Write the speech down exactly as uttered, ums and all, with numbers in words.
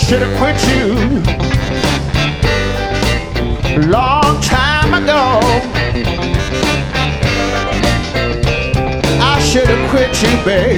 should have quit you long time ago. I should have quit you, babe.